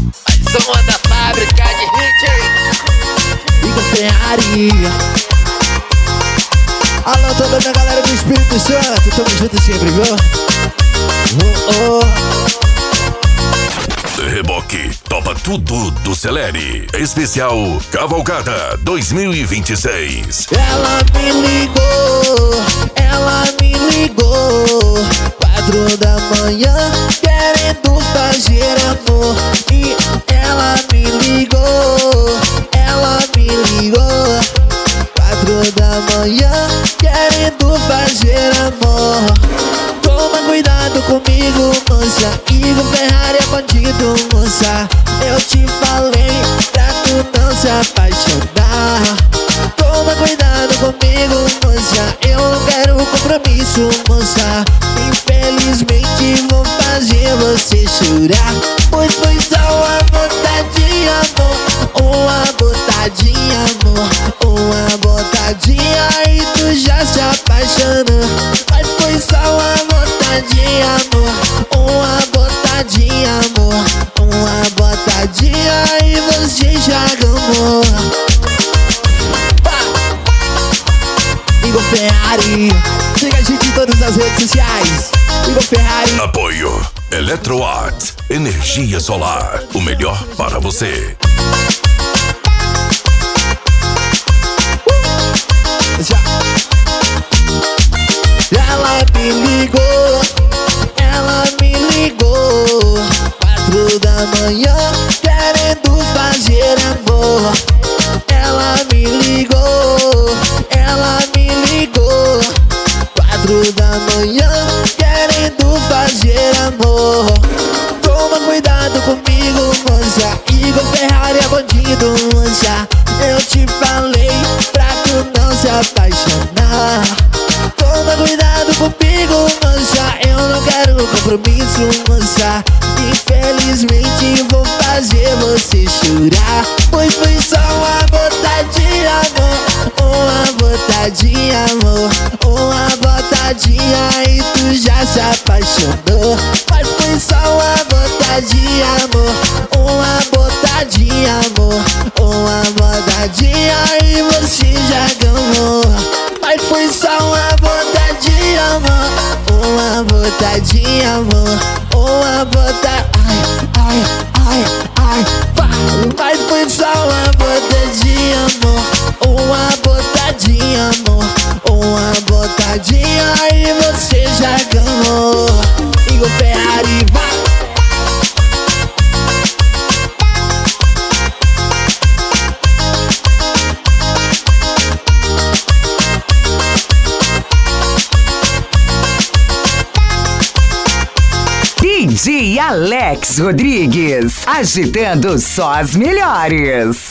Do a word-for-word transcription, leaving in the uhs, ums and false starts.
Mais uma da fábrica de hit. Igor Ferrari. Alô, toda a minha galera do Espírito Santo, tamo junto sempre, viu? Oh, oh. Reboque, topa tudo do Celere. Especial Cavalcada dois mil e vinte e seis. Ela me ligou, ela me ligou, quatro da manhã, querendo fazer amor. E ela me ligou, ela me ligou, quatro da manhã, querendo fazer amor. Toma cuidado comigo, moça, Igor Ferrari é bandido, moça. Eu te falei pra tu não se apaixonar. Toma cuidado comigo, moça, eu não quero compromisso, moça. Infelizmente vou fazer você chorar, pois foi só uma botadinha, amor. Uma botadinha, amor. Uma botadinha e tu já se apaixonou. Mas foi só uma botadinha, amor. Uma botadinha, amor. Uma botadinha e você já gamou. Igor Ferrari, siga a gente em todas as redes sociais. Igor Ferrari. Apoio Eletroart, energia solar, o melhor para você. Já. Ela me ligou, ela me ligou, quatro da manhã, querendo fazer amor. Ela me ligou, ela me ligou, quatro da manhã, querendo fazer amor. Toma cuidado comigo, moça, Igor Ferrari é bandido, moça. Eu te falei pra tu não se apaixonar. Toma cuidado comigo, moça, eu não quero compromisso, moça. Infelizmente vou fazer você chorar, pois foi só uma botadinha, amor. Uma botadinha, amor. Uma botadinha e tu já se apaixonou. Mas foi só uma botadinha, amor. Uma botadinha, amor. Uma botadinha e você já ganhou. Mas foi só uma botadinha, amor. Uma botadinha, amor. Uma botadinha. Ai, ai, ai, ai, vai. Mas foi só uma botadinha, amor. Uma botadinha, amor. Uma botadinha e você já ganhou. Igor Ferrari, vai. D J Alex Rodrigues, agitando só as melhores.